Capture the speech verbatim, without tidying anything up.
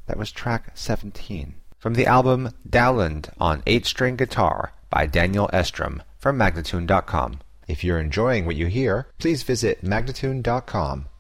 That was track seventeen. From the album Dowland on eight-string Guitar by Daniel Estrom from Magnatune dot com. If you're enjoying what you hear, please visit Magnatune dot com